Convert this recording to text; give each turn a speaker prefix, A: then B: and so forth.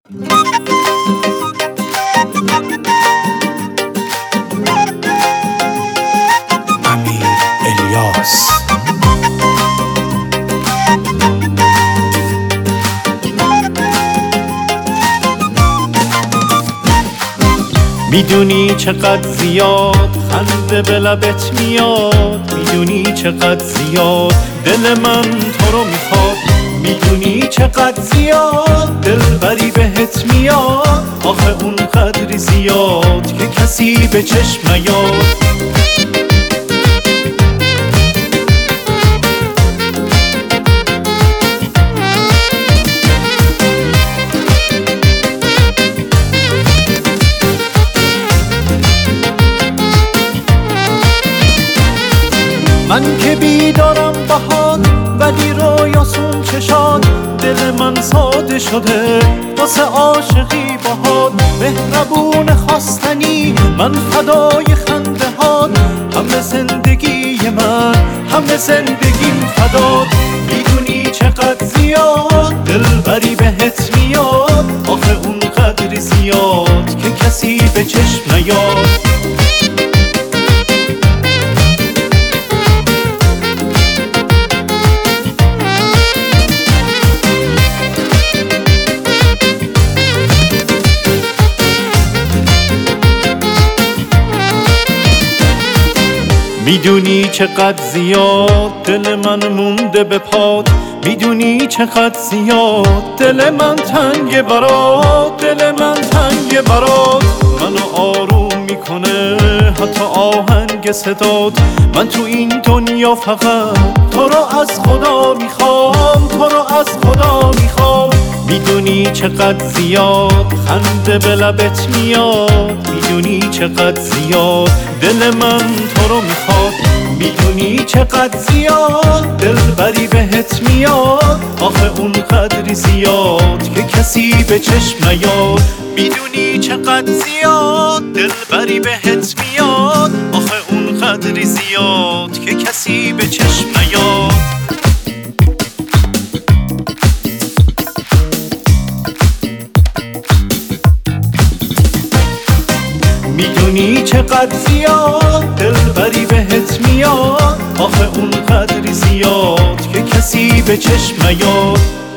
A: امیر الیاس.
B: میدونی چقدر زیاد خنده به لبت میاد، میدونی چقدر زیاد دل من تو رو میخواد، میدونی چقدر زیاد دلبری بهت میاد، آخه اون قدری زیاد که کسی به چشم نیاد. من که بیدارم بهاد ولی رویاسون چشاد، دل من ساده شده واسه عاشقی بهاد. مهربون خواستنی من فدای خنده هات، همه زندگی من همه زندگیم فداد. میدونی چقدر زیاد دلبری بهت میاد، آخه اون قدری زیاد که کسی به چشم نیاد. میدونی چقدر زیاد دل من مونده به پات، میدونی چقدر زیاد دل من تنگ برات، دل من تنگ برات. منو آروم میکنه حتی آهنگ صدات، من تو این دنیا فقط تو رو از خدا میخوام، تو رو از خدا میخوام. میدونی چقدر زیاد خنده به لبت میاد، میدونی چقدر زیاد دل من تو رو میخواد، میدونی چقدر زیاد دلبری بهت میاد، آخه اون قدری زیاد که کسی به چشم نیاد. میدونی چقدر زیاد دلبری بهت میاد، آخه اون قدری زیاد که کسی به چشم نیاد. میدونی چقدر زیاد دلبری بهت میاد، آخه اون قدری زیاد که کسی به چشم نیاد.